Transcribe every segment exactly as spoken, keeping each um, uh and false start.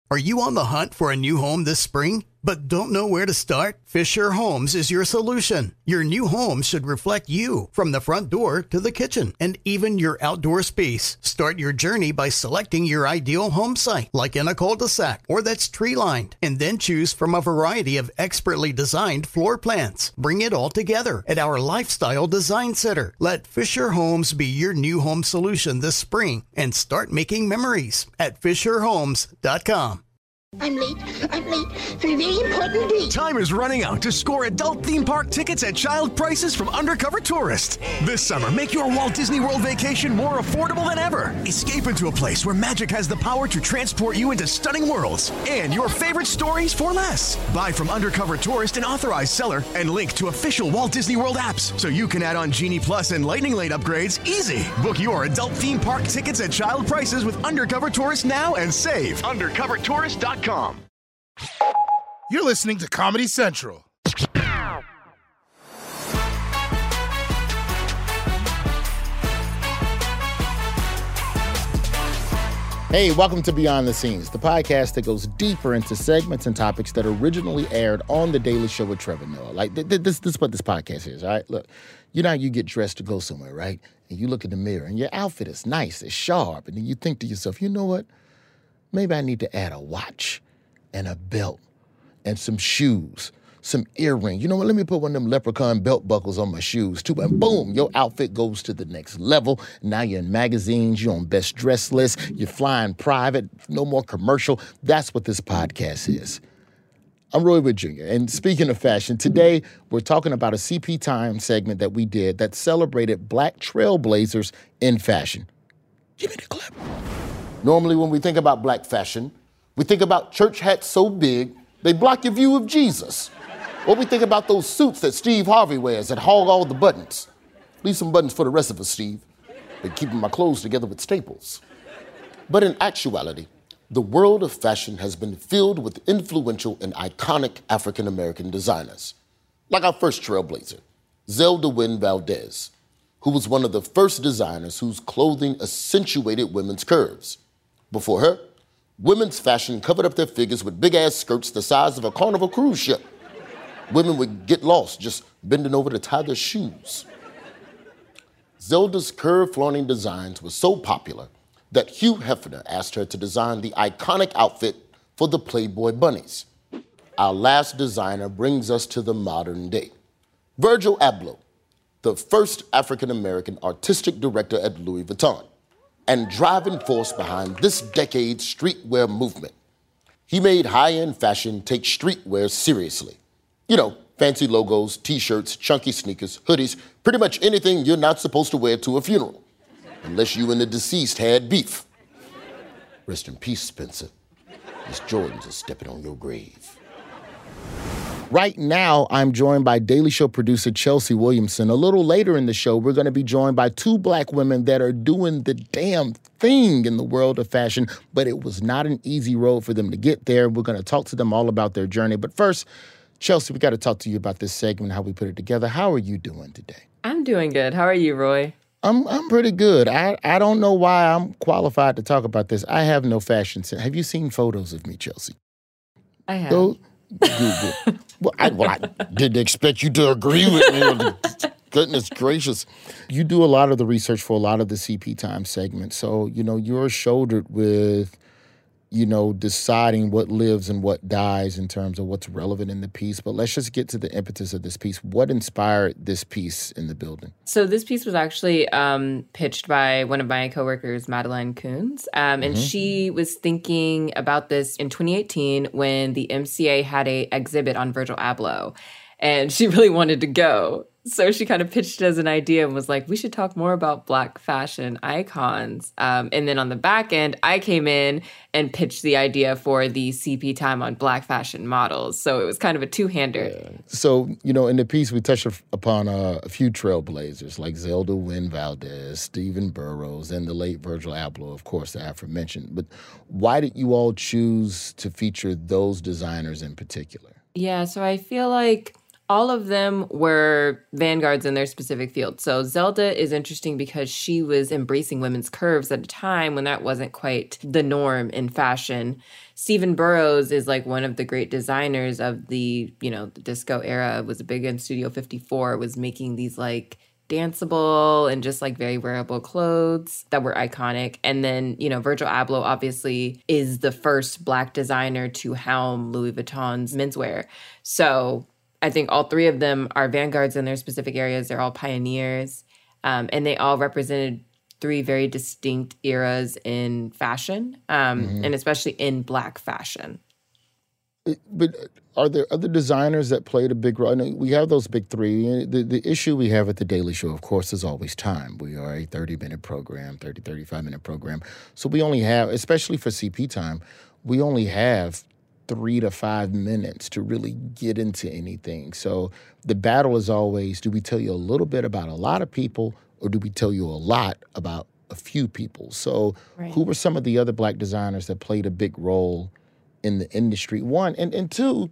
Are you on the hunt for a new home this spring, but don't know where to start? Fisher Homes is your solution. Your new home should reflect you, from the front door to the kitchen, and even your outdoor space. Start your journey by selecting your ideal home site, like in a cul-de-sac or that's tree-lined, and then choose from a variety of expertly designed floor plans. Bring it all together at our Lifestyle Design Center. Let Fisher Homes be your new home solution this spring and start making memories at fisher homes dot com. I'm late. I'm late for a very important date. Time is running out to score adult theme park tickets at child prices from Undercover Tourist. This summer, make your Walt Disney World vacation more affordable than ever. Escape into a place where magic has the power to transport you into stunning worlds and your favorite stories for less. Buy from Undercover Tourist, an authorized seller, and link to official Walt Disney World apps so you can add on Genie Plus and Lightning Lane upgrades easy. Book your adult theme park tickets at child prices with Undercover Tourist now and save. undercover tourist dot com. You're listening to Comedy Central. Hey, welcome to Beyond the Scenes, the podcast that goes deeper into segments and topics that originally aired on The Daily Show with Trevor Noah. Like, th- th- this, this is what this podcast is, all right? Look, you know how you get dressed to go somewhere, right? And you look in the mirror, and your outfit is nice, it's sharp, and then you think to yourself, you know what? Maybe I need to add a watch and a belt and some shoes, some earrings. You know what? Let me put one of them leprechaun belt buckles on my shoes too. And boom, your outfit goes to the next level. Now you're in magazines, you're on best dress lists, you're flying private, no more commercial. That's what this podcast is. I'm Roy Wood Junior And speaking of fashion, today we're talking about a C P Time segment that we did that celebrated Black trailblazers in fashion. Give me the clip. Normally when we think about black fashion, we think about church hats so big they block your view of Jesus. Or we think about those suits that Steve Harvey wears that hog all the buttons. Leave some buttons for the rest of us, Steve. Been keeping my clothes together with staples. But in actuality, the world of fashion has been filled with influential and iconic African-American designers. Like our first trailblazer, Zelda Wynne Valdez, who was one of the first designers whose clothing accentuated women's curves. Before her, women's fashion covered up their figures with big-ass skirts the size of a Carnival cruise ship. Women would get lost just bending over to tie their shoes. Zelda's curve-flaunting designs were so popular that Hugh Hefner asked her to design the iconic outfit for the Playboy Bunnies. Our last designer brings us to the modern day. Virgil Abloh, the first African-American artistic director at Louis Vuitton, and driving force behind this decade's streetwear movement. He made high-end fashion take streetwear seriously. You know, fancy logos, t-shirts, chunky sneakers, hoodies, pretty much anything you're not supposed to wear to a funeral, unless you and the deceased had beef. Rest in peace, Spencer. Miss Jordans are stepping on your grave. Right now, I'm joined by Daily Show producer Chelsea Williamson. A little later in the show, we're going to be joined by two black women that are doing the damn thing in the world of fashion, but it was not an easy road for them to get there. We're going to talk to them all about their journey. But first, Chelsea, we got to talk to you about this segment, how we put it together. How are you doing today? I'm doing good. How are you, Roy? I'm I'm pretty good. I, I don't know why I'm qualified to talk about this. I have no fashion sense. Have you seen photos of me, Chelsea? I have. Those, good, good. Well, I, well, I didn't expect you to agree with me. Goodness gracious. You do a lot of the research for a lot of the C P Time segments. So, you know, you're shouldered with, you know, deciding what lives and what dies in terms of what's relevant in the piece. But let's just get to the impetus of this piece. What inspired this piece in the building? So this piece was actually um, pitched by one of my coworkers, Madeline Coons. Um, and mm-hmm. she was thinking about this in twenty eighteen when the M C A had a exhibit on Virgil Abloh. And she really wanted to go. So she kind of pitched it as an idea and was like, we should talk more about Black fashion icons. Um, and then on the back end, I came in and pitched the idea for the C P Time on Black fashion models. So it was kind of a two-hander. Yeah. So, you know, in the piece, we touched upon uh, a few trailblazers like Zelda Wynne Valdez, Stephen Burrows, and the late Virgil Abloh, of course, the aforementioned. But why did you all choose to feature those designers in particular? Yeah, so I feel like all of them were vanguards in their specific field. So Zelda is interesting because she was embracing women's curves at a time when that wasn't quite the norm in fashion. Stephen Burrows is like one of the great designers of the, you know, the disco era, was big in Studio fifty-four, was making these like danceable and just like very wearable clothes that were iconic. And then, you know, Virgil Abloh obviously is the first Black designer to helm Louis Vuitton's menswear. So I think all three of them are vanguards in their specific areas. They're all pioneers. Um, and they all represented three very distinct eras in fashion, um, mm-hmm. and especially in Black fashion. But are there other designers that played a big role? I know we have those big three. The, the issue we have at The Daily Show, of course, is always time. We are a thirty-minute program, thirty, thirty-five-minute program. So we only have, especially for C P time, we only have three to five minutes to really get into anything. So the battle is always, do we tell you a little bit about a lot of people, or do we tell you a lot about a few people? So right. Who were some of the other Black designers that played a big role in the industry? One, and, and two,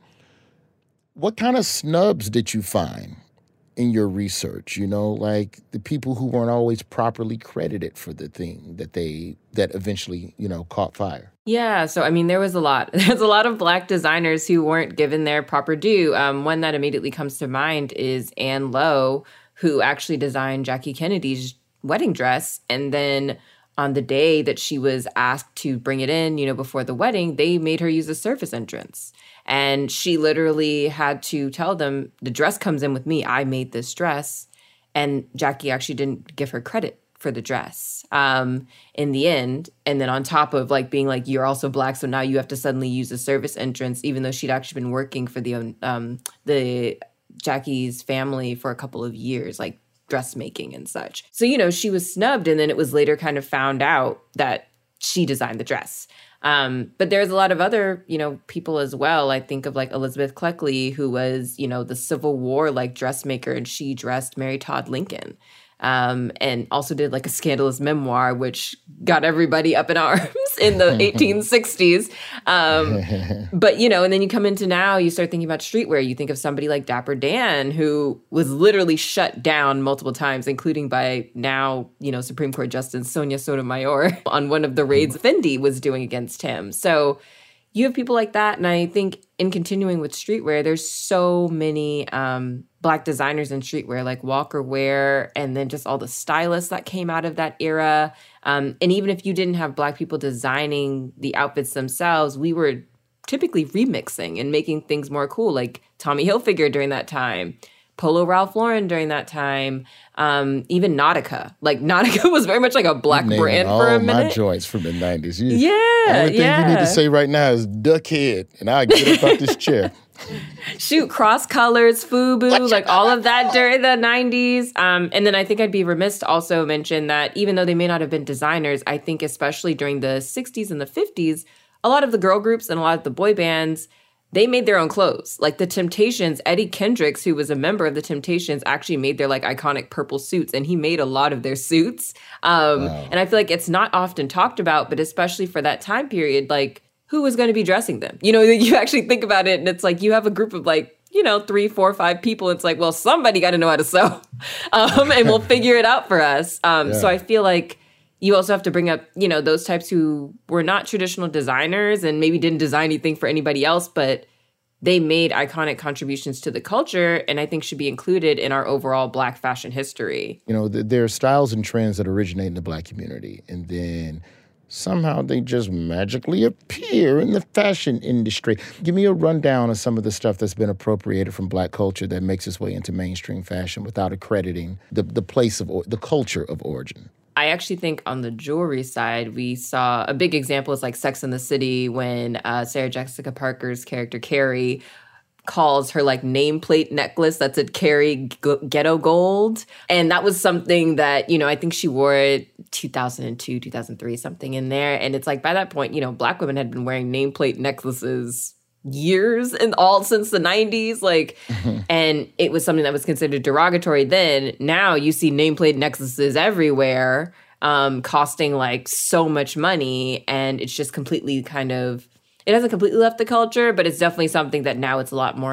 what kind of snubs did you find in your research? You know, like the people who weren't always properly credited for the thing that they, that eventually, you know, caught fire. Yeah, so I mean, there was a lot. There's a lot of Black designers who weren't given their proper due. Um, one that immediately comes to mind is Anne Lowe, who actually designed Jackie Kennedy's wedding dress. And then on the day that she was asked to bring it in, you know, before the wedding, they made her use a surface entrance. And she literally had to tell them, the dress comes in with me. I made this dress. And Jackie actually didn't give her credit for the dress um, in the end. And then on top of like being like, you're also Black, so now you have to suddenly use a service entrance, even though she'd actually been working for the um, the Jackie's family for a couple of years, like dressmaking and such. So, you know, she was snubbed, and then it was later kind of found out that she designed the dress. Um, but there's a lot of other, you know, people as well. I think of like Elizabeth Cleckley, who was, you know, the Civil War like dressmaker, and she dressed Mary Todd Lincoln. Um, and also did like a scandalous memoir, which got everybody up in arms in the eighteen sixties. Um, but, you know, and then you come into now, you start thinking about streetwear. You think of somebody like Dapper Dan, who was literally shut down multiple times, including by now, you know, Supreme Court Justice Sonia Sotomayor on one of the raids Fendi was doing against him. So you have people like that. And I think in continuing with streetwear, there's so many um, Black designers in streetwear, like Walker Ware, and then just all the stylists that came out of that era. Um, and even if you didn't have Black people designing the outfits themselves, we were typically remixing and making things more cool, like Tommy Hilfiger during that time, Polo Ralph Lauren during that time, um, even Nautica. Like Nautica was very much like a Black Name brand all for a minute. My joints from the nineties. You, yeah, the only thing yeah. you need to say right now is duckhead, and I'll get up out this chair. Shoot, Cross Colors, FUBU, like all of that during the nineties. Um, and then I think I'd be remiss to also mention that even though they may not have been designers, I think especially during the sixties and the fifties, a lot of the girl groups and a lot of the boy bands, they made their own clothes. Like the Temptations, Eddie Kendricks, who was a member of the Temptations, actually made their like iconic purple suits, and he made a lot of their suits. Um, wow. And I feel like it's not often talked about, but especially for that time period, like who was going to be dressing them? You know, you actually think about it, and it's like you have a group of like, you know, three, four, five people. It's like, well, somebody got to know how to sew, um, and we'll figure it out for us. Um, yeah. So I feel like you also have to bring up, you know, those types who were not traditional designers and maybe didn't design anything for anybody else, but they made iconic contributions to the culture, and I think should be included in our overall Black fashion history. You know, there are styles and trends that originate in the Black community, and then somehow they just magically appear in the fashion industry. Give me a rundown of some of the stuff that's been appropriated from Black culture that makes its way into mainstream fashion without accrediting the, the place of, or, the culture of origin. I actually think on the jewelry side, we saw a big example is like Sex and the City when uh, Sarah Jessica Parker's character Carrie calls her like nameplate necklace that said Carrie G- Ghetto Gold. And that was something that, you know, I think she wore it two thousand two, two thousand three, something in there. And it's like by that point, you know, Black women had been wearing nameplate necklaces years and all since the nineties, like, and it was something that was considered derogatory then. Now you see nameplate necklaces everywhere, um, costing like so much money, and it's just completely kind of, it hasn't completely left the culture, but it's definitely something that now it's a lot more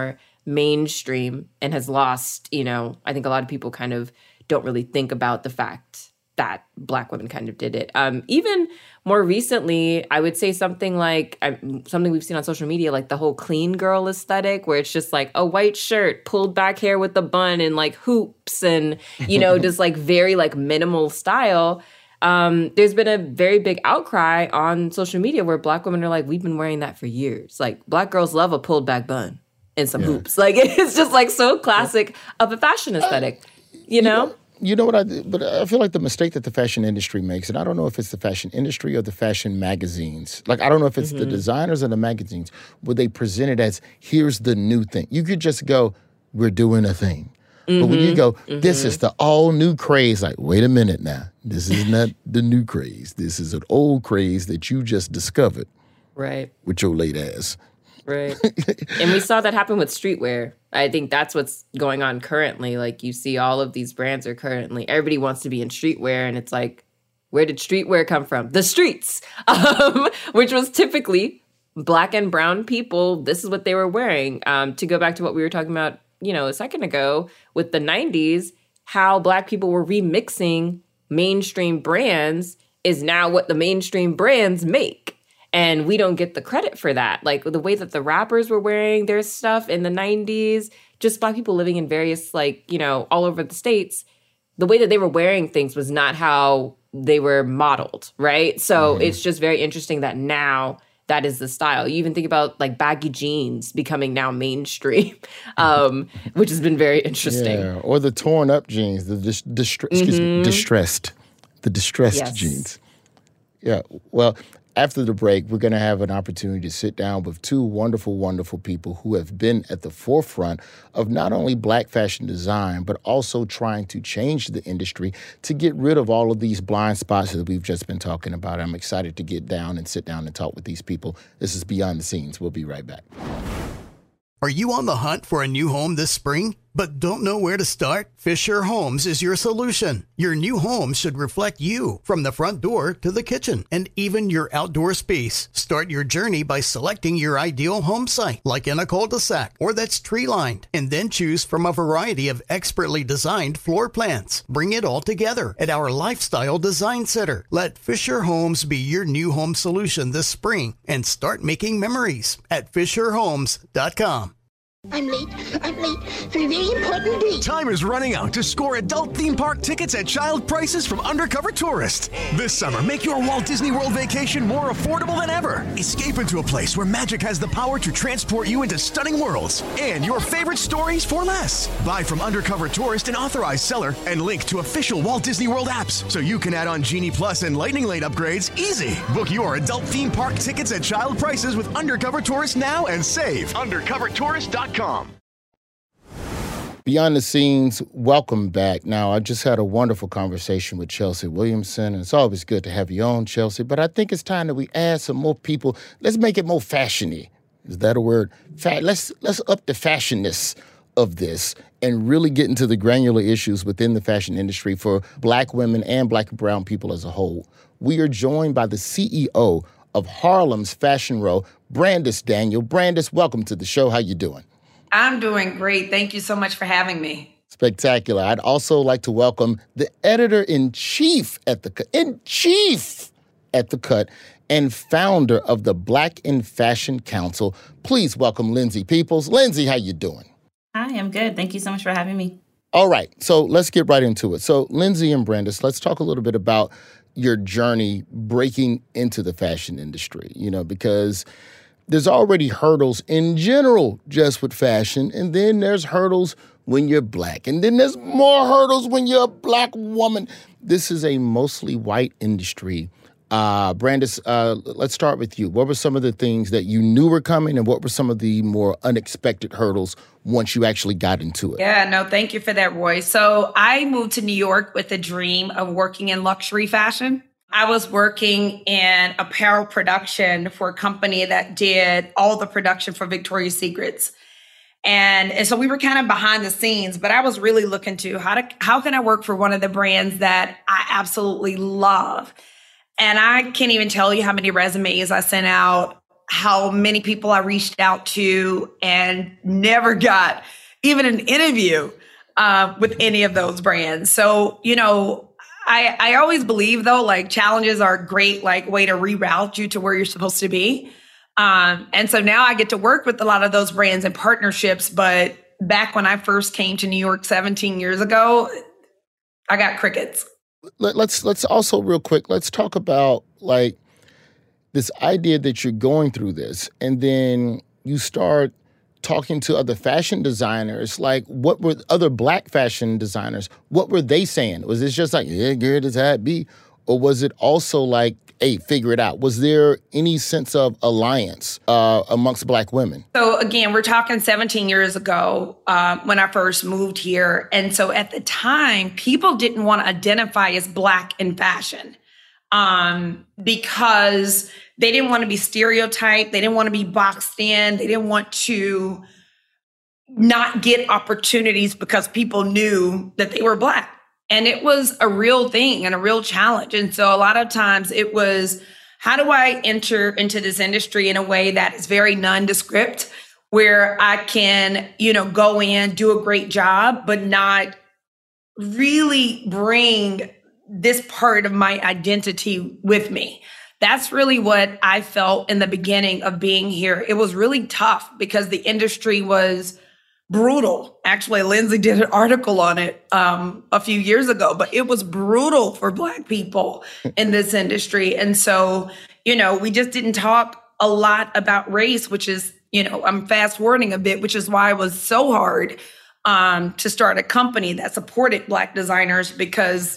mainstream and has lost, you know, I think a lot of people kind of don't really think about the fact that Black women kind of did it. Um, even more recently, I would say something like um, something we've seen on social media, like the whole clean girl aesthetic, where it's just like a white shirt, pulled back hair with a bun and like hoops and, you know, just like very like minimal style. Um, there's been a very big outcry on social media where Black women are like, we've been wearing that for years. Like Black girls love a pulled back bun and some yeah. hoops. Like it's just like so classic of a fashion aesthetic, you know? Yeah. You know what I, but I feel like the mistake that the fashion industry makes, and I don't know if it's the fashion industry or the fashion magazines. Like, I don't know if it's mm-hmm. the designers or the magazines, where they present it as, here's the new thing. You could just go, we're doing a thing. Mm-hmm. But when you go, this mm-hmm. is the all new craze, like, wait a minute now. This is not the new craze. This is an old craze that you just discovered. Right. With your late ass. Right. And we saw that happen with streetwear. I think that's what's going on currently. Like you see all of these brands are currently, everybody wants to be in streetwear. And it's like, where did streetwear come from? The streets, um, which was typically Black and brown people. This is what they were wearing. Um, to go back to what we were talking about, you know, a second ago with the nineties, how Black people were remixing mainstream brands is now what the mainstream brands make. And we don't get the credit for that. Like the way that the rappers were wearing their stuff in the nineties, just Black people living in various, like, you know, all over the states, the way that they were wearing things was not how they were modeled, right? So mm-hmm. it's just very interesting that now that is the style. You even think about like baggy jeans becoming now mainstream, um, which has been very interesting. Yeah, or the torn up jeans, the dis- distre- mm-hmm. excuse me, distressed, the distressed yes. jeans. Yeah, well, after the break, we're going to have an opportunity to sit down with two wonderful, wonderful people who have been at the forefront of not only Black fashion design, but also trying to change the industry to get rid of all of these blind spots that we've just been talking about. I'm excited to get down and sit down and talk with these people. This is Beyond the Scenes. We'll be right back. Are you on the hunt for a new home this spring, but don't know where to start? Fisher Homes is your solution. Your new home should reflect you, from the front door to the kitchen and even your outdoor space. Start your journey by selecting your ideal home site, like in a cul-de-sac or that's tree-lined, and then choose from a variety of expertly designed floor plans. Bring it all together at our Lifestyle Design Center. Let Fisher Homes be your new home solution this spring and start making memories at fisher homes dot com. I'm late. I'm late for a very important date. Time is running out to score adult theme park tickets at child prices from Undercover Tourist. This summer, make your Walt Disney World vacation more affordable than ever. Escape into a place where magic has the power to transport you into stunning worlds and your favorite stories for less. Buy from Undercover Tourist, an authorized seller, and link to official Walt Disney World apps so you can add on Genie Plus and Lightning Lane upgrades easy. Book your adult theme park tickets at child prices with Undercover Tourist now and save. undercover tourist dot com. Beyond the Scenes, welcome back. Now, I just had a wonderful conversation with Chelsea Williamson, and it's always good to have you on, Chelsea, but I think it's time that we add some more people. Let's make it more fashion-y. Is that a word? Fa- let's, let's up the fashionness of this and really get into the granular issues within the fashion industry for Black women and Black and brown people as a whole. We are joined by the C E O of Harlem's Fashion Row, Brandis Daniel. Brandis, welcome to the show. How you doing? I'm doing great. Thank you so much for having me. Spectacular. I'd also like to welcome the editor-in-chief at the in chief at the Cut and founder of the Black in Fashion Council. Please welcome Lindsay Peoples. Lindsay, how you doing? Hi, I'm good. Thank you so much for having me. All right. So let's get right into it. So Lindsay and Brandis, let's talk a little bit about your journey breaking into the fashion industry, you know, because there's already hurdles in general just with fashion, and then there's hurdles when you're Black, and then there's more hurdles when you're a Black woman. This is a mostly white industry. Uh, Brandis, uh, let's start with you. What were some of the things that you knew were coming, and what were some of the more unexpected hurdles once you actually got into it? Yeah, no, thank you for that, Roy. So I moved to New York with a dream of working in luxury fashion. I was working in apparel production for a company that did all the production for Victoria's Secrets. And, and so we were kind of behind the scenes, but I was really looking to how to, how can I work for one of the brands that I absolutely love? And I can't even tell you how many resumes I sent out how many people I reached out to and never got even an interview uh, with any of those brands. So, you know, I, I always believe, though, like challenges are a great like way to reroute you to where you're supposed to be. Um, and so now I get to work with a lot of those brands and partnerships. But back when I first came to New York seventeen years ago, I got crickets. Let, let's let's also real quick, let's talk about like this idea that you're going through this and then you start talking to other fashion designers. Like, what were other Black fashion designers? What were they saying? Was it just like, yeah, girl, that's how it be? Or was it also like, hey, figure it out? Was there any sense of alliance uh, amongst Black women? So again, we're talking seventeen years ago uh, when I first moved here. And so at the time, people didn't want to identify as Black in fashion um, because they didn't want to be stereotyped. They didn't want to be boxed in. They didn't want to not get opportunities because people knew that they were Black. And it was a real thing and a real challenge. And so a lot of times it was, how do I enter into this industry in a way that is very nondescript, where I can, you know, go in, do a great job, but not really bring this part of my identity with me. That's really what I felt in the beginning of being here. It was really tough because the industry was brutal. Actually, Lindsay did an article on it um, a few years ago, but it was brutal for Black people in this industry. And so, you know, we just didn't talk a lot about race, which is, you know, I'm fast forwarding a bit, which is why it was so hard um, to start a company that supported Black designers, because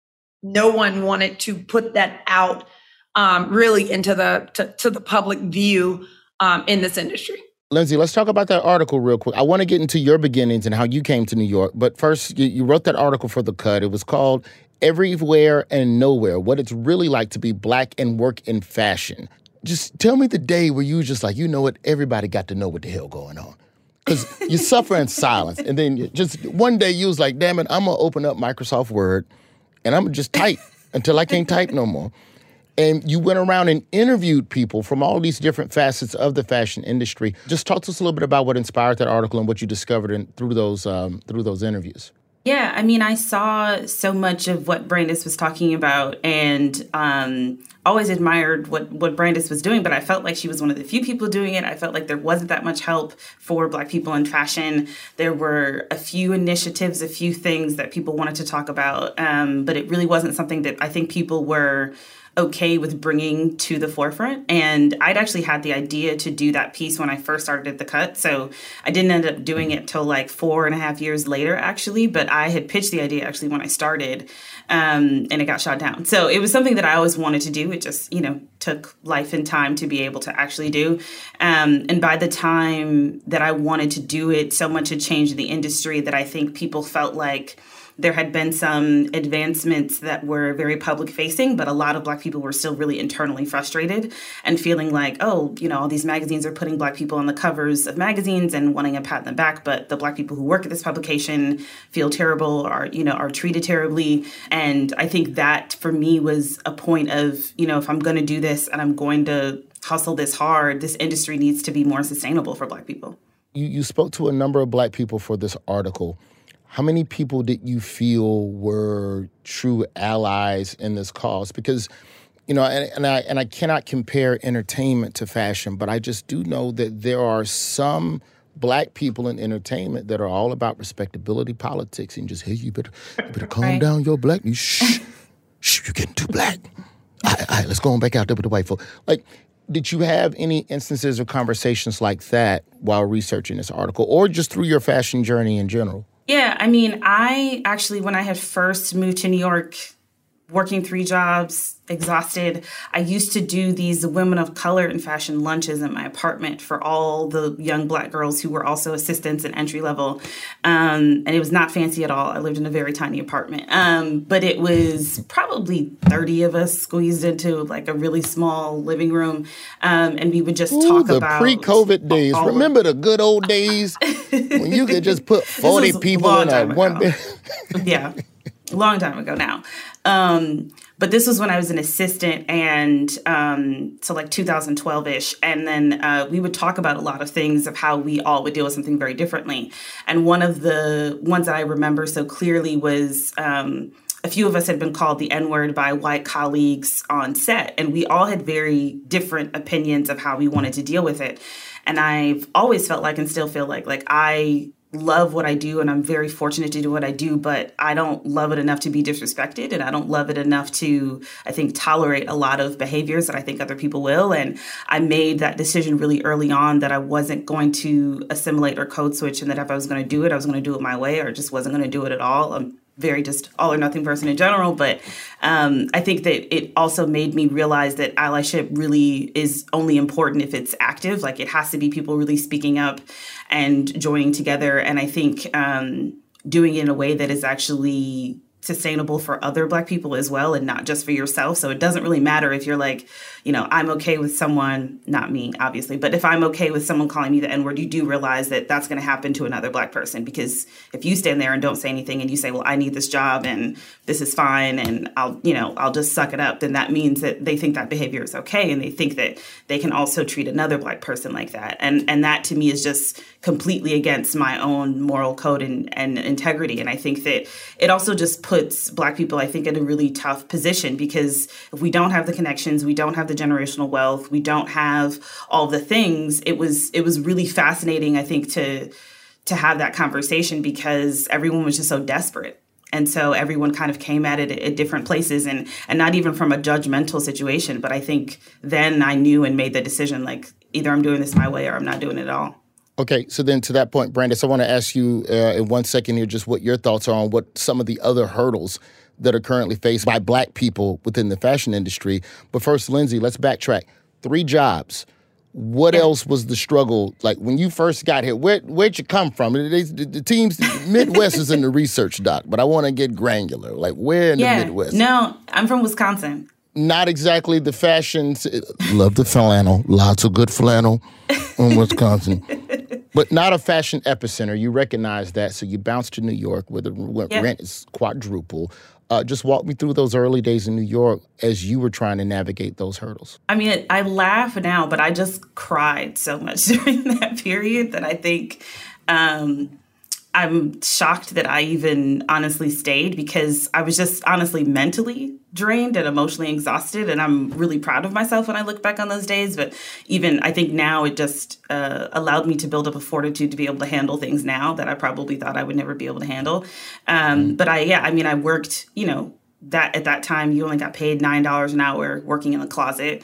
no one wanted to put that out um, really into the, to, to the public view um, in this industry. Lindsay, let's talk about that article real quick. I want to get into your beginnings and how you came to New York. But first, you, you wrote that article for The Cut. It was called Everywhere and Nowhere, What It's Really Like to Be Black and Work in Fashion. Just tell me the day where you were just like, you know what, everybody got to know what the hell going on. Because you suffer in silence. And then you just one day you was like, damn it, I'm going to open up Microsoft Word and I'm going to just type until I can't type no more. And you went around and interviewed people from all these different facets of the fashion industry. Just talk to us a little bit about what inspired that article and what you discovered in, through those um, through those interviews. Yeah, I mean, I saw so much of what Brandis was talking about and um, always admired what, what Brandis was doing, but I felt like she was one of the few people doing it. I felt like there wasn't that much help for Black people in fashion. There were a few initiatives, a few things that people wanted to talk about, um, but it really wasn't something that I think people were okay with bringing to the forefront. And I'd actually had the idea to do that piece when I first started at The Cut. So I didn't end up doing it till like four and a half years later, actually. But I had pitched the idea actually when I started um, and it got shot down. So it was something that I always wanted to do. It just, you know, took life and time to be able to actually do. Um, and by the time that I wanted to do it, so much had changed in the industry that I think people felt like there had been some advancements that were very public facing, but a lot of Black people were still really internally frustrated and feeling like, oh, you know, all these magazines are putting Black people on the covers of magazines and wanting to pat them back. But the Black people who work at this publication feel terrible or, you know, are treated terribly. And I think that for me was a point of, you know, if I'm going to do this and I'm going to hustle this hard, this industry needs to be more sustainable for Black people. You, you spoke to a number of Black people for this article. How many people did you feel were true allies in this cause? Because, you know, and, and I and I cannot compare entertainment to fashion, but I just do know that there are some Black people in entertainment that are all about respectability politics and just, hey, you better, you better calm right. down your Black. You shh, shh, you're getting too Black. All right, all right, let's go on back out there with the white folk. Like, did you have any instances or conversations like that while researching this article, or just through your fashion journey in general? Yeah, I mean, I actually, when I had first moved to New York, working three jobs, exhausted, I used to do these women of color in fashion lunches in my apartment for all the young Black girls who were also assistants and entry level. Um, and it was not fancy at all. I lived in a very tiny apartment. Um, but it was probably thirty of us squeezed into like a really small living room. Um, and we would just Ooh, talk the about... The pre-COVID days. Remember the good old days when you could just put forty people in a one bed? Yeah. A long time ago now. Um, but this was when I was an assistant, and um, so like two thousand twelve-ish. And then uh, we would talk about a lot of things of how we all would deal with something very differently. And one of the ones that I remember so clearly was um, a few of us had been called the N-word by white colleagues on set. And we all had very different opinions of how we wanted to deal with it. And I've always felt like, and still feel like, like I love what I do, and I'm very fortunate to do what I do, but I don't love it enough to be disrespected, and I don't love it enough to, I think, tolerate a lot of behaviors that I think other people will. And I made that decision really early on that I wasn't going to assimilate or code switch, and that if I was going to do it, I was going to do it my way, or just wasn't going to do it at all. I'm very just all or nothing person in general. But um, I think that it also made me realize that allyship really is only important if it's active. Like, it has to be people really speaking up and joining together. And I think um, doing it in a way that is actually sustainable for other Black people as well, and not just for yourself. So it doesn't really matter if you're like, you know, I'm okay with someone, not me, obviously, but if I'm okay with someone calling me the N-word, you do realize that that's going to happen to another Black person. Because if you stand there and don't say anything and you say, well, I need this job and this is fine and I'll, you know, I'll just suck it up, then that means that they think that behavior is okay. And they think that they can also treat another Black person like that. And and that to me is just completely against my own moral code and, and integrity. And I think that it also just puts Black people, I think, in a really tough position, because if we don't have the connections, we don't have the generational wealth, we don't have all the things. It was it was really fascinating, I think, to to have that conversation, because everyone was just so desperate. And so everyone kind of came at it at different places, and and not even from a judgmental situation. But I think then I knew and made the decision, like, either I'm doing this my way or I'm not doing it at all. Okay, so then to that point, Brandis, I want to ask you uh, in one second here just what your thoughts are on what some of the other hurdles that are currently faced by Black people within the fashion industry. But first, Lindsay, let's backtrack. Three jobs. What yeah. else was the struggle? Like, when you first got here, where, where'd you come from? The, the, the teams, the Midwest is in the research doc, but I want to get granular. Like, where in yeah. the Midwest? No, I'm from Wisconsin. Not exactly the fashion. Love the flannel. Lots of good flannel in Wisconsin. But not a fashion epicenter. You recognize that. So you bounced to New York where the yep. rent is quadruple. Uh, just walk me through those early days in New York as you were trying to navigate those hurdles. I mean, I laugh now, but I just cried so much during that period that I think um, I'm shocked that I even honestly stayed, because I was just honestly mentally drained and emotionally exhausted. And I'm really proud of myself when I look back on those days. But even I think now it just uh, allowed me to build up a fortitude to be able to handle things now that I probably thought I would never be able to handle. Um, mm-hmm. But I, yeah, I mean, I worked, you know, that at that time you only got paid nine dollars an hour working in the closet.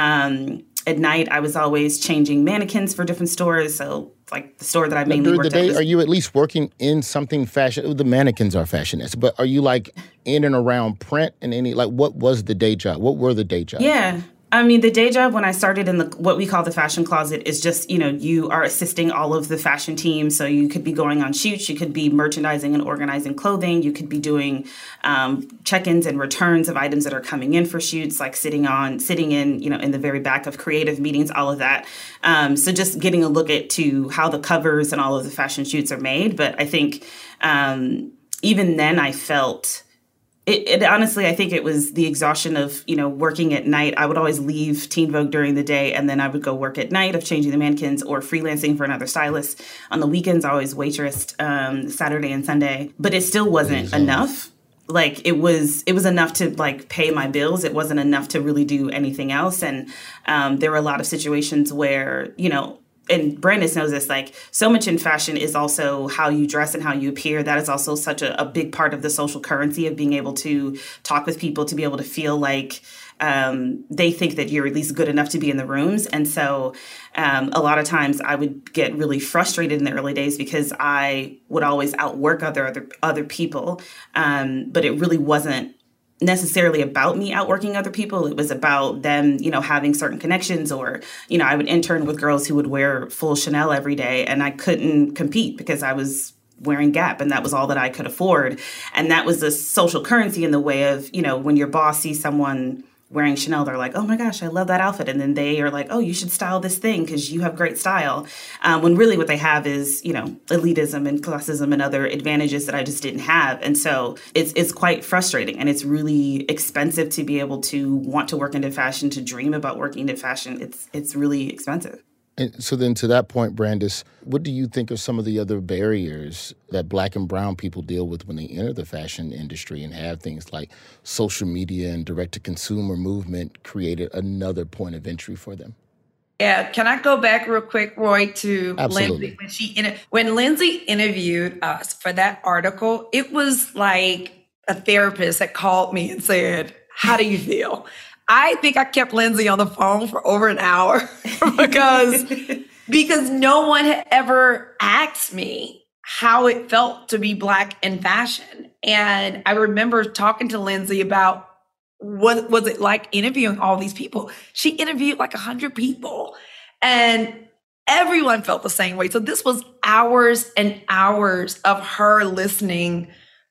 Um, at night, I was always changing mannequins for different stores. So like the store that I mainly now, worked the day, at. Was, are you at least working in something fashion? The mannequins are fashionistas, but are you like in and around print and any, like what was the day job? What were the day jobs? Yeah. I mean, the day job when I started in the what we call the fashion closet is just, you know, you are assisting all of the fashion teams. So you could be going on shoots, you could be merchandising and organizing clothing, you could be doing um, check-ins and returns of items that are coming in for shoots, like sitting on, sitting in, you know, in the very back of creative meetings, all of that. Um, so just getting a look at to how the covers and all of the fashion shoots are made. But I think um, even then I felt... It, it honestly, I think it was the exhaustion of, you know, working at night. I would always leave Teen Vogue during the day, and then I would go work at night of changing the mannequins or freelancing for another stylist. On the weekends, I always waitressed um, Saturday and Sunday. But it still wasn't mm-hmm. enough. Like, it was it was enough to, like, pay my bills. It wasn't enough to really do anything else. And um, there were a lot of situations where, you know, and Brandis knows this, like, so much in fashion is also how you dress and how you appear. That is also such a, a big part of the social currency of being able to talk with people, to be able to feel like um, they think that you're at least good enough to be in the rooms. And so um, a lot of times I would get really frustrated in the early days because I would always outwork other other, other people. Um, but it really wasn't necessarily about me outworking other people. It was about them, you know, having certain connections, or, you know, I would intern with girls who would wear full Chanel every day, and I couldn't compete because I was wearing Gap, and that was all that I could afford. And that was a social currency in the way of, you know, when your boss sees someone wearing Chanel, they're like, oh my gosh, I love that outfit. And then they are like, oh, you should style this thing because you have great style. Um, when really what they have is, you know, elitism and classism and other advantages that I just didn't have. And so it's it's quite frustrating, and it's really expensive to be able to want to work into fashion, to dream about working into fashion. It's it's really expensive. And so then to that point, Brandis, what do you think are some of the other barriers that Black and brown people deal with when they enter the fashion industry and have things like social media and direct-to-consumer movement created another point of entry for them? Yeah, can I go back real quick, Roy, to Absolutely. Lindsay? When, she, when Lindsay interviewed us for that article, it was like a therapist that called me and said, how do you feel? I think I kept Lindsay on the phone for over an hour because, because no one had ever asked me how it felt to be Black in fashion. And I remember talking to Lindsay about what was it like interviewing all these people. She interviewed like a hundred people, and everyone felt the same way. So this was hours and hours of her listening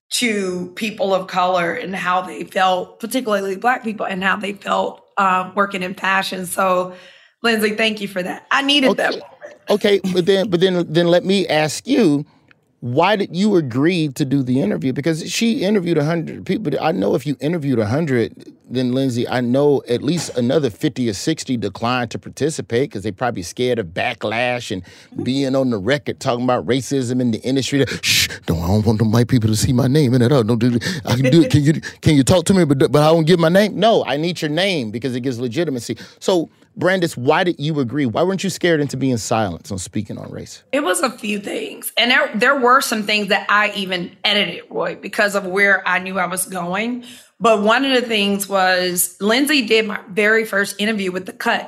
to people of color and how they felt, particularly Black people, and how they felt uh, working in fashion. So, Lindsay, thank you for that. I needed okay. that moment. Okay, but then, but then, then let me ask you, why did you agree to do the interview? Because she interviewed a hundred people. But I know if you interviewed a hundred, then Lindsay, I know at least another fifty or sixty declined to participate because they probably scared of backlash and being on the record talking about racism in the industry. Shh, don't I don't want them white people to see my name in it. Don't do it. I can do it. Can you can you talk to me? But but I won't give my name. No, I need your name because it gives legitimacy. So, Brandis, why did you agree? Why weren't you scared into being silent on speaking on race? It was a few things. And there, there were some things that I even edited, Roy, because of where I knew I was going. But one of the things was Lindsay did my very first interview with The Cut.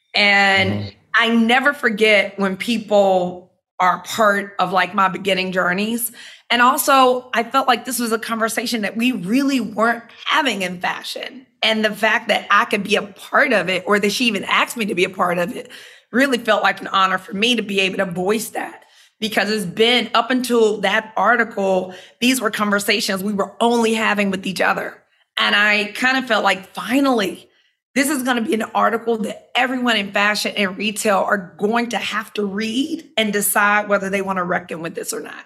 And mm-hmm. I never forget when people are part of like my beginning journeys. And also, I felt like this was a conversation that we really weren't having in fashion. And the fact that I could be a part of it, or that she even asked me to be a part of it, really felt like an honor for me to be able to voice that. Because it's been, up until that article, these were conversations we were only having with each other. And I kind of felt like, finally, this is going to be an article that everyone in fashion and retail are going to have to read and decide whether they want to reckon with this or not.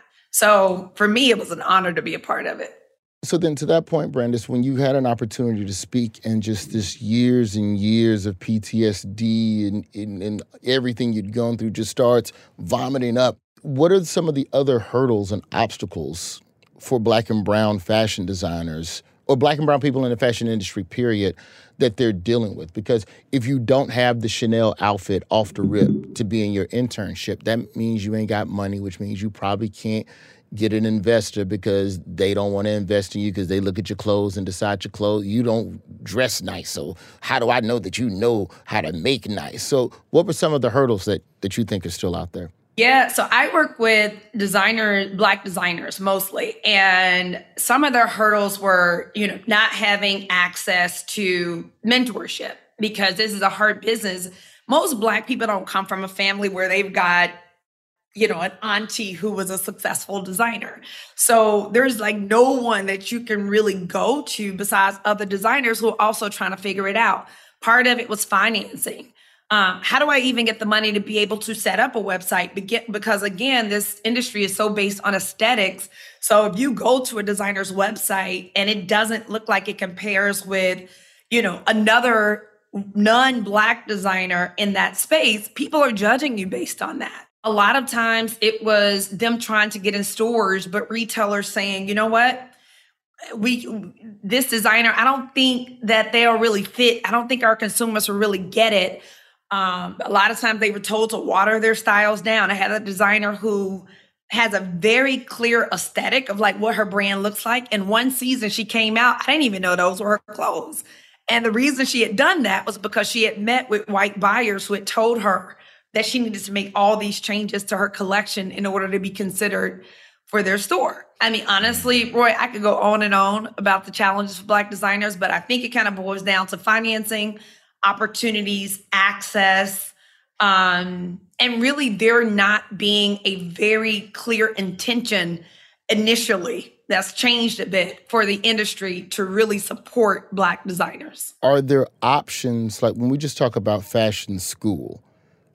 So for me, it was an honor to be a part of it. So then to that point, Brandis, when you had an opportunity to speak and just this years and years of P T S D and, and, and everything you'd gone through just starts vomiting up, what are some of the other hurdles and obstacles for Black and brown fashion designers or Black and brown people in the fashion industry, period, that they're dealing with? Because if you don't have the Chanel outfit off the rip to be in your internship, that means you ain't got money, which means you probably can't get an investor because they don't want to invest in you because they look at your clothes and decide your clothes. You don't dress nice. So how do I know that you know how to make nice? So what were some of the hurdles that, that you think are still out there? Yeah, so I work with designers, Black designers mostly. And some of their hurdles were, you know, not having access to mentorship because this is a hard business. Most Black people don't come from a family where they've got, you know, an auntie who was a successful designer. So there's like no one that you can really go to besides other designers who are also trying to figure it out. Part of it was financing. Um, how do I even get the money to be able to set up a website? Because again, this industry is so based on aesthetics. So if you go to a designer's website and it doesn't look like it compares with, you know, another non-Black designer in that space, people are judging you based on that. A lot of times it was them trying to get in stores, but retailers saying, you know what, we, this designer, I don't think that they'll really fit. I don't think our consumers will really get it. Um, a lot of times they were told to water their styles down. I had a designer who has a very clear aesthetic of like what her brand looks like. And one season she came out, I didn't even know those were her clothes. And the reason she had done that was because she had met with white buyers who had told her that she needed to make all these changes to her collection in order to be considered for their store. I mean, honestly, Roy, I could go on and on about the challenges for Black designers, but I think it kind of boils down to financing, opportunities, access, um, and really there not being a very clear intention initially that's changed a bit for the industry to really support Black designers. Are there options, like when we just talk about fashion school,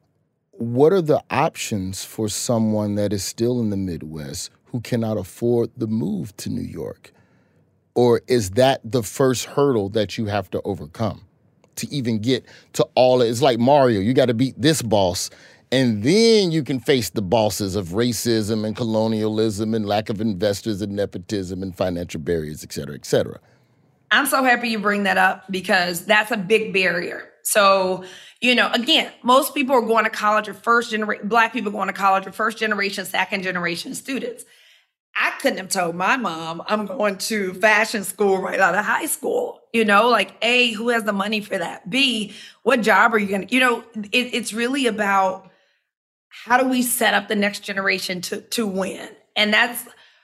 what are the options for someone that is still in the Midwest who cannot afford the move to New York? Or is that the first hurdle that you have to overcome to even get to all of it? It's like Mario, you got to beat this boss, and then you can face the bosses of racism and colonialism and lack of investors and nepotism and financial barriers, et cetera, et cetera. I'm so happy you bring that up because that's a big barrier. So, you know, again, most people are going to college or first generation, Black people going to college or first generation, second generation students. I couldn't have told my mom I'm going to fashion school right out of high school. You know, like, A, who has the money for that? B, what job are you going to, you know, it, it's really about how do we set up the next generation to, to win? And that's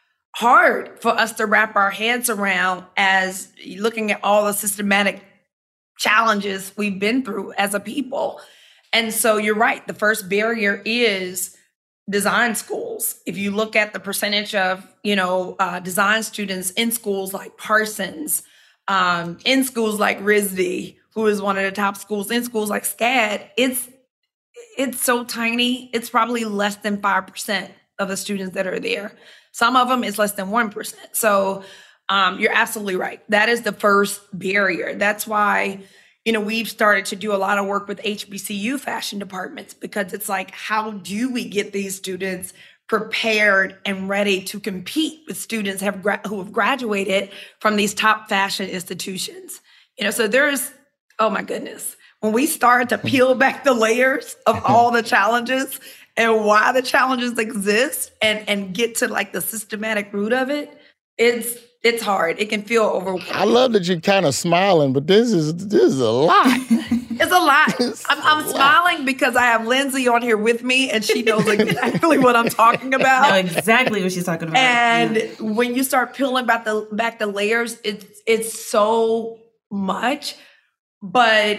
hard for us to wrap our heads around as looking at all the systematic challenges we've been through as a people. And so you're right. The first barrier is design schools. If you look at the percentage of, you know, uh, design students in schools like Parsons, um, in schools like R I S D, who is one of the top schools, in schools like SCAD, it's it's so tiny. It's probably less than five percent of the students that are there. Some of them is less than one percent. So um, you're absolutely right. That is the first barrier. That's why, you know, we've started to do a lot of work with H B C U fashion departments, because it's like, how do we get these students prepared and ready to compete with students have gra- who have graduated from these top fashion institutions? You know, so there's, oh my goodness, when we start to peel back the layers of all the challenges and why the challenges exist and, and get to like the systematic root of it, it's it's hard. It can feel overwhelming. I love that you're kind of smiling, but this is this is a lot. It's a lot. It's I'm, I'm lot. smiling because I have Lindsay on here with me, and she knows exactly what I'm talking about. I know exactly what she's talking about. And yeah. when you start peeling back the back the layers, it's it's so much. But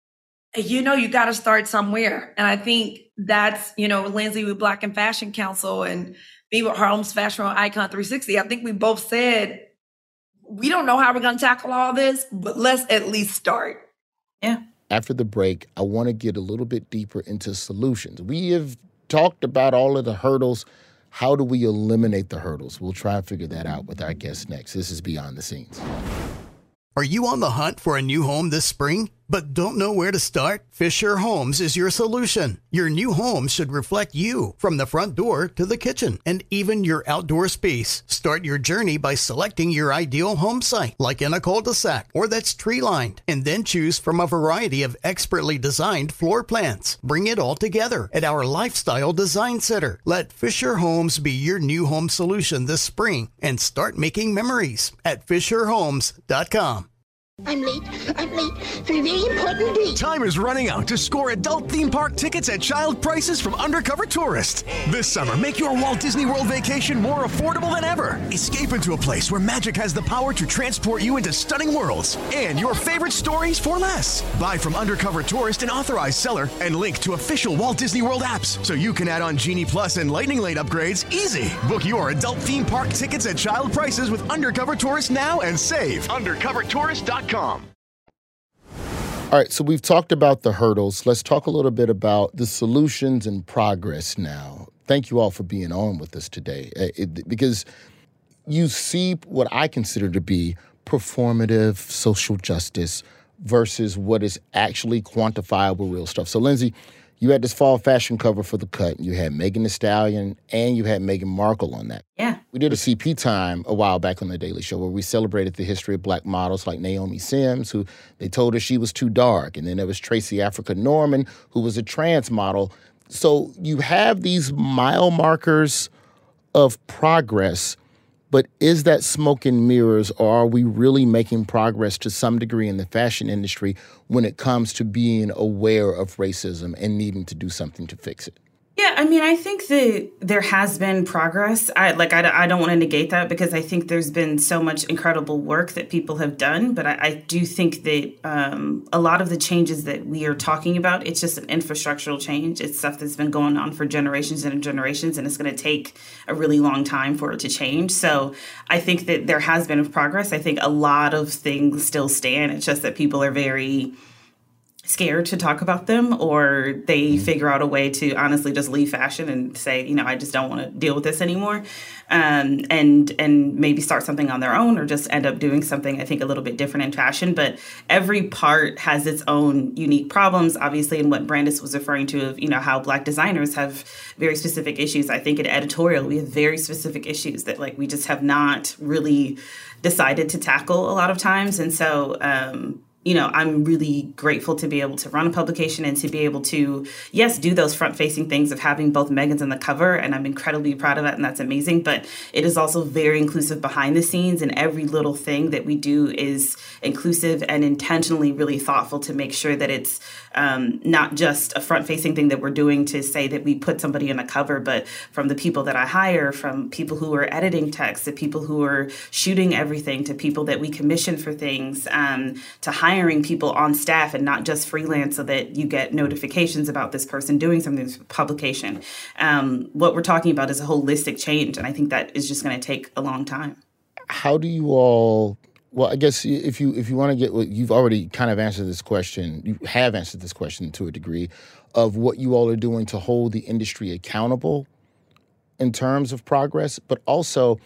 you know, you got to start somewhere, and I think that's, you know, Lindsay with Black in Fashion Council and me with Harlem's Fashion Icon three sixty. I think we both said, we don't know how we're going to tackle all this, but let's at least start. Yeah. After the break, I want to get a little bit deeper into solutions. We have talked about all of the hurdles. How do we eliminate the hurdles? We'll try and figure that out with our guests next. This is Beyond the Scenes. Are you on the hunt for a new home this spring, but don't know where to start? Fisher Homes is your solution. Your new home should reflect you, from the front door to the kitchen and even your outdoor space. Start your journey by selecting your ideal home site, like in a cul-de-sac or that's tree-lined, and then choose from a variety of expertly designed floor plans. Bring it all together at our Lifestyle Design Center. Let Fisher Homes be your new home solution this spring and start making memories at fisher homes dot com. I'm late. I'm late for a very important date. Time is running out to score adult theme park tickets at child prices from Undercover Tourist. This summer, make your Walt Disney World vacation more affordable than ever. Escape into a place where magic has the power to transport you into stunning worlds and your favorite stories for less. Buy from Undercover Tourist, an authorized seller, and link to official Walt Disney World apps so you can add on Genie Plus and Lightning Lane upgrades easy. Book your adult theme park tickets at child prices with Undercover Tourist now and save. undercover tourist dot com. All right, so we've talked about the hurdles. Let's talk a little bit about the solutions and progress now. Thank you all for being on with us today, it, because you see what I consider to be performative social justice versus what is actually quantifiable real stuff. So, Lindsay, you had this fall fashion cover for The Cut. You had Megan Thee Stallion and you had Meghan Markle on that. Yeah. We did a C P time a while back on The Daily Show where we celebrated the history of Black models like Naomi Sims, who they told her she was too dark. And then there was Tracy Africa Norman, who was a trans model. So you have these mile markers of progress, but is that smoke and mirrors, or are we really making progress to some degree in the fashion industry when it comes to being aware of racism and needing to do something to fix it? Yeah, I mean, I think that there has been progress. I like, I, I don't want to negate that because I think there's been so much incredible work that people have done. But I, I do think that um, a lot of the changes that we are talking about, it's just an infrastructural change. It's stuff that's been going on for generations and generations, and it's going to take a really long time for it to change. So I think that there has been progress. I think a lot of things still stand. It's just that people are very scared to talk about them, or they mm-hmm. figure out a way to honestly just leave fashion and say, you know, I just don't want to deal with this anymore, um, and and maybe start something on their own, or just end up doing something, I think, a little bit different in fashion. But every part has its own unique problems, obviously, and what Brandis was referring to of, you know, how Black designers have very specific issues. I think in editorial, we have very specific issues that, like, we just have not really decided to tackle a lot of times. And so, um, you know, I'm really grateful to be able to run a publication and to be able to, yes, do those front-facing things of having both Megans on the cover, and I'm incredibly proud of that, and that's amazing. But it is also very inclusive behind the scenes, and every little thing that we do is inclusive and intentionally really thoughtful to make sure that it's um, not just a front-facing thing that we're doing to say that we put somebody on a cover, but from the people that I hire, from people who are editing text, to people who are shooting everything, to people that we commission for things, um, to hire hiring people on staff and not just freelance so that you get notifications about this person doing something with publication. Um, what we're talking about is a holistic change, and I think that is just going to take a long time. How do you all, well, I guess if you if you want to get, you've already kind of answered this question, you have answered this question to a degree, of what you all are doing to hold the industry accountable in terms of progress, but also,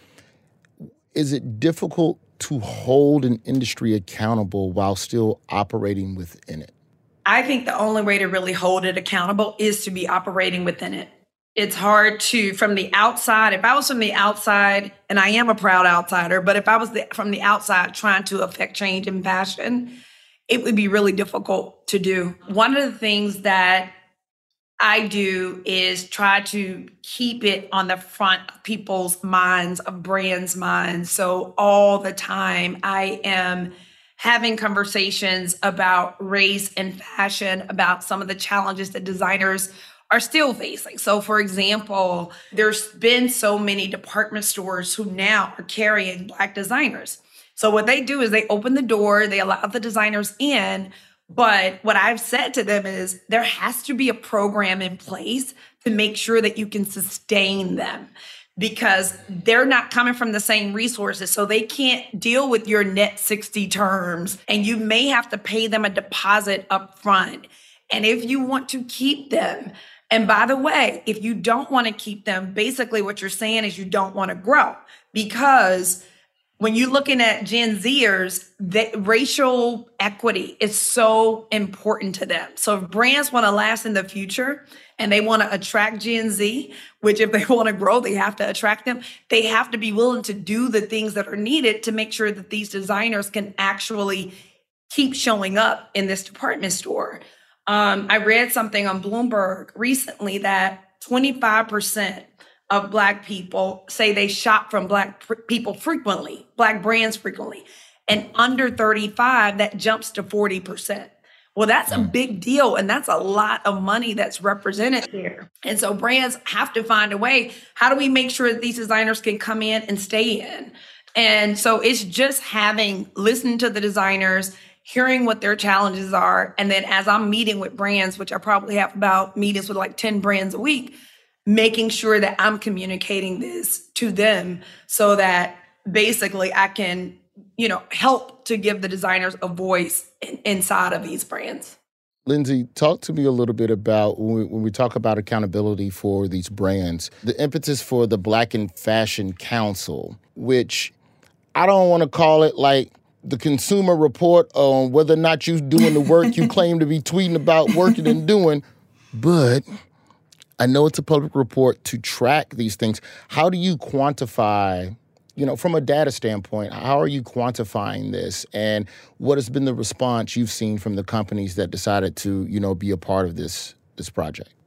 is it difficult to hold an industry accountable while still operating within it? I think the only way to really hold it accountable is to be operating within it. It's hard to, from the outside, if I was from the outside, and I am a proud outsider, but if I was the, from the outside trying to affect change in fashion, it would be really difficult to do. One of the things that I do is try to keep it on the front of people's minds, of brands' minds. So all the time I am having conversations about race and fashion, about some of the challenges that designers are still facing. So for example, there's been so many department stores who now are carrying Black designers. So what they do is they open the door, they allow the designers in. But what I've said to them is there has to be a program in place to make sure that you can sustain them, because they're not coming from the same resources. So they can't deal with your net sixty terms, and you may have to pay them a deposit up front. And if you want to keep them, and by the way, if you don't want to keep them, basically what you're saying is you don't want to grow, because when you're looking at Gen Zers, that racial equity is so important to them. So if brands want to last in the future and they want to attract Gen Z, which if they want to grow, they have to attract them, they have to be willing to do the things that are needed to make sure that these designers can actually keep showing up in this department store. Um, I read something on Bloomberg recently that twenty-five percent of Black people say they shop from Black pr- people frequently, Black brands frequently. And under thirty-five, that jumps to forty percent. Well, that's a big deal. And that's a lot of money that's represented there. And so brands have to find a way. How do we make sure that these designers can come in and stay in? And so it's just having, listening to the designers, hearing what their challenges are. And then as I'm meeting with brands, which I probably have about meetings with like ten brands a week, making sure that I'm communicating this to them so that basically I can, you know, help to give the designers a voice in, inside of these brands. Lindsay, talk to me a little bit about when we, when we talk about accountability for these brands, the impetus for the Black in Fashion Council, which I don't want to call it like the Consumer Report on whether or not you're doing the work you claim to be tweeting about working and doing, but I know it's a public report to track these things. How do you quantify, you know, from a data standpoint, how are you quantifying this? And what has been the response you've seen from the companies that decided to, you know, be a part of this this project?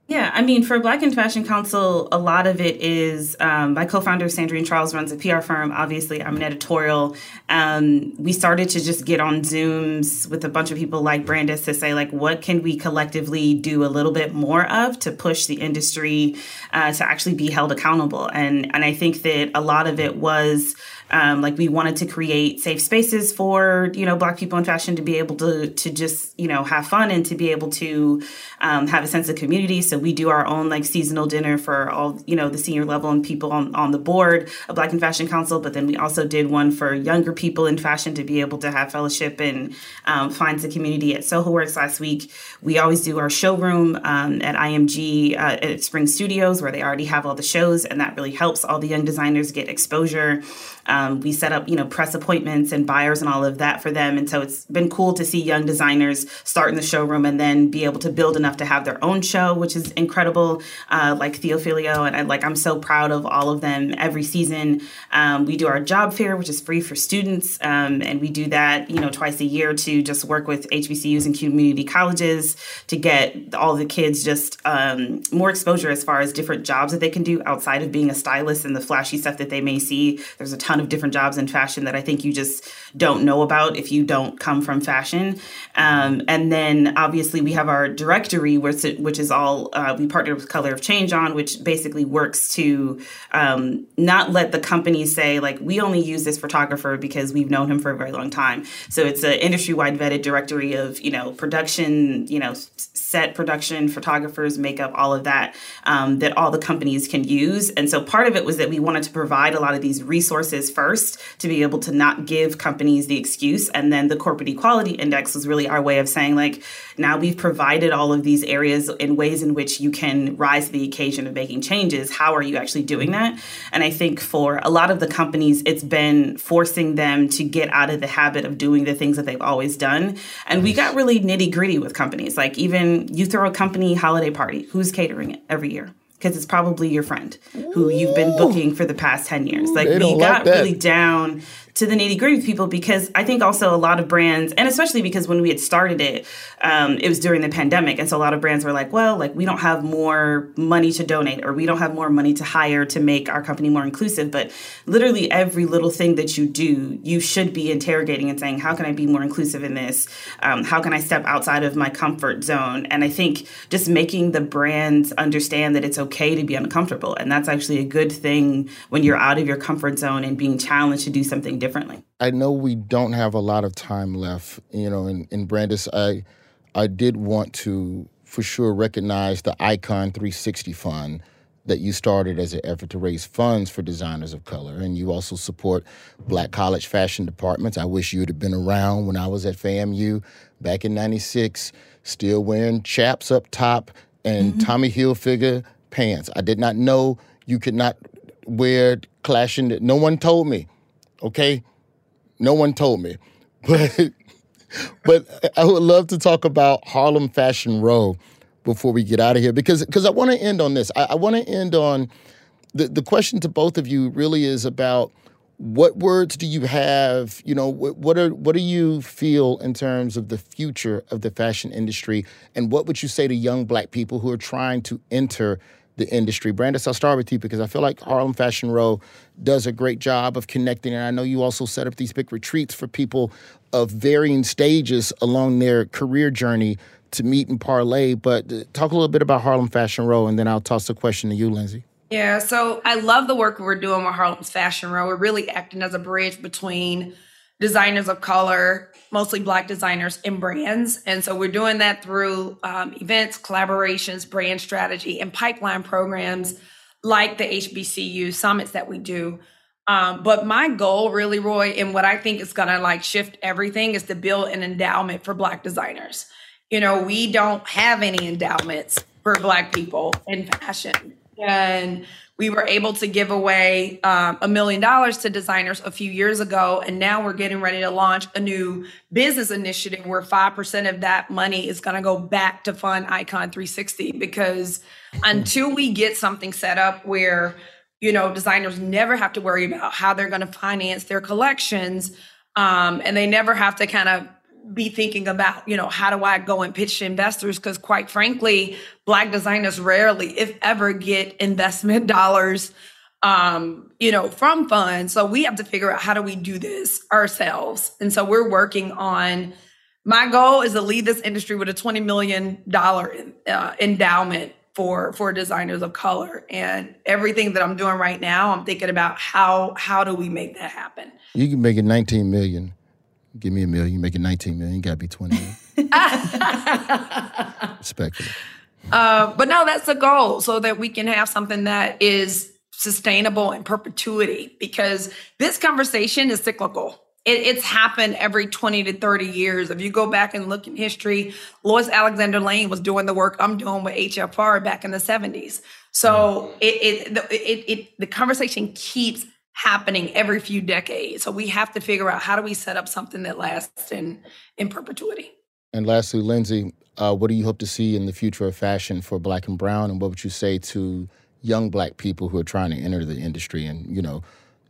Yeah, I mean, for Black in Fashion Council, a lot of it is um, my co-founder, Sandrine Charles, runs a P R firm. Obviously, I'm an editorial. Um, we started to just get on Zooms with a bunch of people like Brandis to say, like, what can we collectively do a little bit more of to push the industry uh, to actually be held accountable? And, and I think that a lot of it was Um, like we wanted to create safe spaces for, you know, Black people in fashion to be able to to just, you know, have fun and to be able to um, have a sense of community. So we do our own like seasonal dinner for all, you know, the senior level and people on, on the board of Black in Fashion Council. But then we also did one for younger people in fashion to be able to have fellowship and um, find the community at Soho Works last week. We always do our showroom um, at I M G uh, at Spring Studios, where they already have all the shows. And that really helps all the young designers get exposure. Um, we set up, you know, press appointments and buyers and all of that for them. And so it's been cool to see young designers start in the showroom and then be able to build enough to have their own show, which is incredible, uh, like Theophilio. And I, like, I'm so proud of all of them every season. Um, we do our job fair, which is free for students. Um, and we do that, you know, twice a year to just work with H B C Us and community colleges to get all the kids just um, more exposure as far as different jobs that they can do outside of being a stylist and the flashy stuff that they may see. There's a ton of different jobs in fashion that I think you just don't know about if you don't come from fashion. Um, and then obviously we have our directory, which, which is all uh, we partnered with Color of Change on, which basically works to um, not let the companies say, like, we only use this photographer because we've known him for a very long time. So it's an industry-wide vetted directory of, you know, production, you know, set production, photographers, makeup, all of that, um, that all the companies can use. And so part of it was that we wanted to provide a lot of these resources first to be able to not give companies the excuse. And then the Corporate Equality Index was really our way of saying, like, now we've provided all of these areas in ways in which you can rise to the occasion of making changes. How are you actually doing that? And I think for a lot of the companies, it's been forcing them to get out of the habit of doing the things that they've always done. And we got really nitty gritty with companies. Like, even you throw a company holiday party, who's catering it every year? Because it's probably your friend who you've been booking for the past ten years. Like, we got really down to the nitty gritty with people, because I think also a lot of brands, and especially because when we had started it, um, it was during the pandemic. And so a lot of brands were like, well, like, we don't have more money to donate, or we don't have more money to hire to make our company more inclusive. But literally every little thing that you do, you should be interrogating and saying, how can I be more inclusive in this? Um, how can I step outside of my comfort zone? And I think just making the brands understand that it's okay to be uncomfortable. And that's actually a good thing when you're out of your comfort zone and being challenged to do something different. differently. I know we don't have a lot of time left, you know, and, and Brandis, I I did want to for sure recognize the Icon three sixty Fund that you started as an effort to raise funds for designers of color. And you also support Black college fashion departments. I wish you'd have been around when I was at FAMU back in ninety-six, still wearing chaps up top and mm-hmm. Tommy Hilfiger pants. I did not know you could not wear clashing. No one told me. Okay? No one told me. But but I would love to talk about Harlem Fashion Row before we get out of here, because because I want to end on this. I, I want to end on the, the question to both of you really is about what words do you have, you know, what, what are what do you feel in terms of the future of the fashion industry, and what would you say to young Black people who are trying to enter the industry? Brandis, I'll start with you because I feel like Harlem Fashion Row does a great job of connecting. And I know you also set up these big retreats for people of varying stages along their career journey to meet and parlay. But talk a little bit about Harlem Fashion Row, and then I'll toss the question to you, Lindsay. Yeah, so I love the work we're doing with Harlem's Fashion Row. We're really acting as a bridge between designers of color, mostly Black designers, and brands. And so we're doing that through um, events, collaborations, brand strategy, and pipeline programs like the H B C U summits that we do. Um, but my goal really, Roy, and what I think is going to like shift everything is to build an endowment for Black designers. You know, we don't have any endowments for Black people in fashion. And we were able to give away um, a million dollars to designers a few years ago. And now we're getting ready to launch a new business initiative where five percent of that money is going to go back to fund Icon three sixty. Because until we get something set up where, you know, designers never have to worry about how they're going to finance their collections, um, and they never have to kind of be thinking about, you know, how do I go and pitch to investors? Because quite frankly, Black designers rarely, if ever, get investment dollars, um, you know, from funds. So we have to figure out how do we do this ourselves. And so we're working on, my goal is to lead this industry with a twenty million dollars uh, endowment for, for designers of color. And everything that I'm doing right now, I'm thinking about how, how do we make that happen? You can make it nineteen million. Give me a million, you make it nineteen million. You got to be twenty million. Respectfully. Uh, but no, that's the goal, so that we can have something that is sustainable in perpetuity, because this conversation is cyclical. It, it's happened every twenty to thirty years. If you go back and look in history, Lois Alexander Lane was doing the work I'm doing with H F R back in the seventies. So it, it, it, it, the conversation keeps happening every few decades. So we have to figure out, how do we set up something that lasts in, in perpetuity? And lastly, Lindsay, uh, what do you hope to see in the future of fashion for Black and brown? And what would you say to young Black people who are trying to enter the industry and, you know,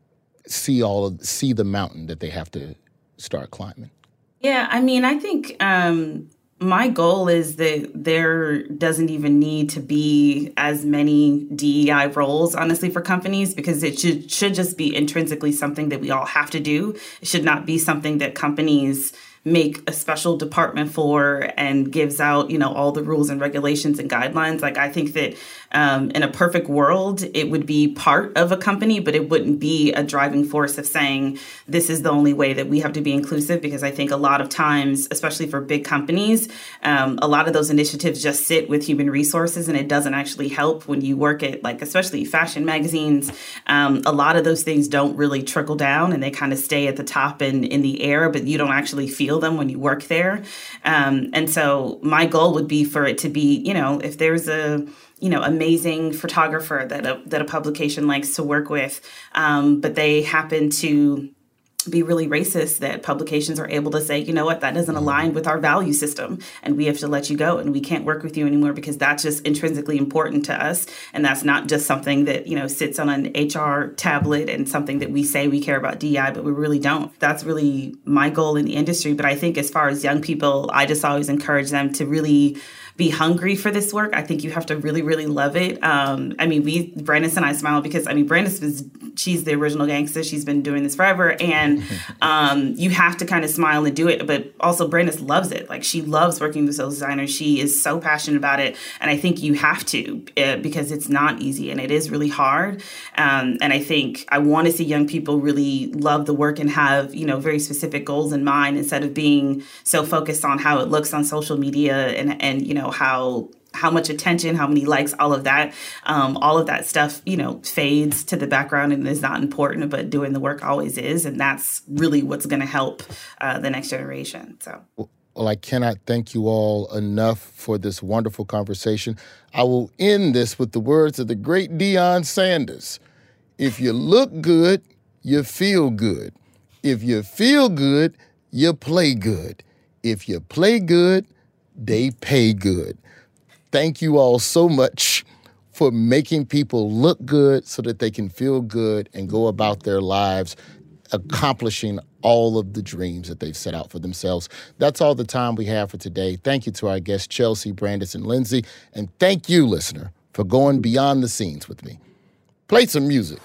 see all of, see the mountain that they have to start climbing? Yeah, I mean, I think um, my goal is that there doesn't even need to be as many D E I roles, honestly, for companies, because it should should just be intrinsically something that we all have to do. It should not be something that companies make a special department for and gives out, you know, all the rules and regulations and guidelines. Like, I think that um, in a perfect world, it would be part of a company, but it wouldn't be a driving force of saying this is the only way that we have to be inclusive. Because I think a lot of times, especially for big companies, um, a lot of those initiatives just sit with human resources, and it doesn't actually help when you work at, like, especially fashion magazines. Um, a lot of those things don't really trickle down, and they kind of stay at the top and in the air, but you don't actually feel them when you work there. Um, and so my goal would be for it to be, you know, if there's a, you know, amazing photographer that a, that a publication likes to work with, um, but they happen to be really racist, that publications are able to say, you know what, that doesn't align with our value system, and we have to let you go, and we can't work with you anymore because that's just intrinsically important to us. And that's not just something that, you know, sits on an H R tablet and something that we say we care about D E I, but we really don't. That's really my goal in the industry. But I think as far as young people, I just always encourage them to really be hungry for this work. I think you have to really, really love it. Um, I mean, we, Brandis and I smile because, I mean, Brandis is, she's the original gangster. She's been doing this forever. And um, you have to kind of smile and do it. But also Brandis loves it. Like, she loves working with those designers. She is so passionate about it. And I think you have to uh, because it's not easy and it is really hard. Um, and I think I want to see young people really love the work and have, you know, very specific goals in mind, instead of being so focused on how it looks on social media and, and you know, how how much attention, how many likes, all of that. Um, all of that stuff, you know, fades to the background and is not important, but doing the work always is. And that's really what's going to help uh, the next generation. So. Well, I cannot thank you all enough for this wonderful conversation. I will end this with the words of the great Deion Sanders. If you look good, you feel good. If you feel good, you play good. If you play good, they pay good. Thank you all so much for making people look good so that they can feel good and go about their lives accomplishing all of the dreams that they've set out for themselves. That's all the time we have for today. Thank you to our guests, Chelsea, Brandis, and Lindsay. And thank you, listener, for going beyond the scenes with me. Play some music.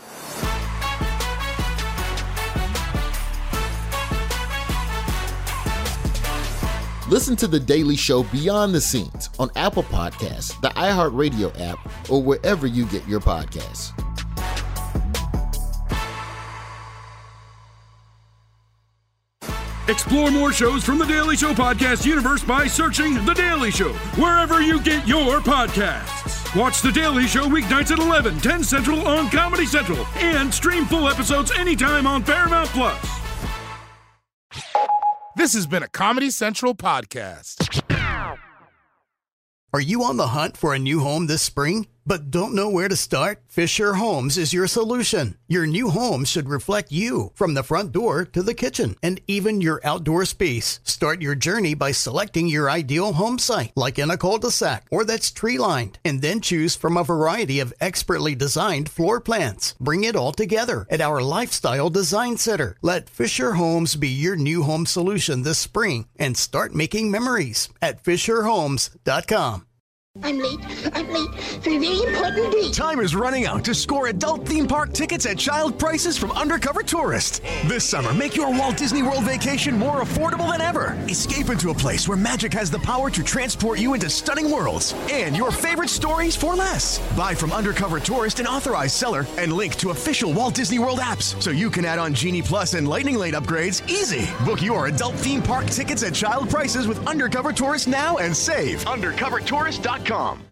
Listen to The Daily Show Beyond the Scenes on Apple Podcasts, the iHeartRadio app, or wherever you get your podcasts. Explore more shows from The Daily Show podcast universe by searching The Daily Show wherever you get your podcasts. Watch The Daily Show weeknights at eleven, ten Central on Comedy Central, and stream full episodes anytime on Paramount Plus. This has been a Comedy Central podcast. Are you on the hunt for a new home this spring, but but don't know where to start? Fisher Homes is your solution. Your new home should reflect you, from the front door to the kitchen and even your outdoor space. Start your journey by selecting your ideal home site, like in a cul-de-sac or that's tree-lined, and then choose from a variety of expertly designed floor plans. Bring it all together at our Lifestyle Design Center. Let Fisher Homes be your new home solution this spring and start making memories at fisher homes dot com. I'm late. I'm late for a very important date. Time is running out to score adult theme park tickets at child prices from Undercover Tourist. This summer, make your Walt Disney World vacation more affordable than ever. Escape into a place where magic has the power to transport you into stunning worlds and your favorite stories for less. Buy from Undercover Tourist, an authorized seller, and link to official Walt Disney World apps so you can add on Genie Plus and Lightning Lane upgrades easy. Book your adult theme park tickets at child prices with Undercover Tourist now and save. undercover tourist dot com.